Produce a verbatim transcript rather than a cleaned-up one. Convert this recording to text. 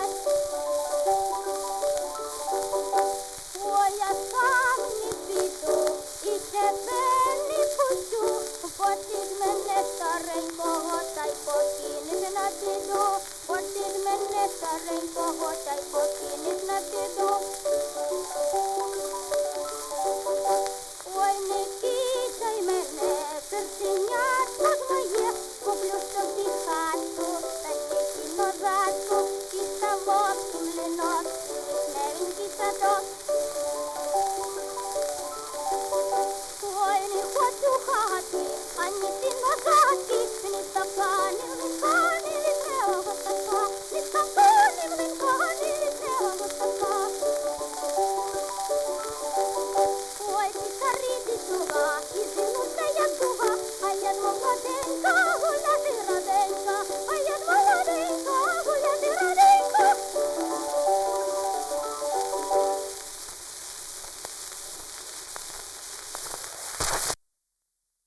Ой, я сам не піду і тебе не пущу, потід мене старенького, та й покинеш на біду, потід мене старенького, та й покинеш на біду. Ой, не кидай мене, персенятко моє, куплю собі хатку, та ще кінозатку, і ставок, і млинок, і вишневенький садок.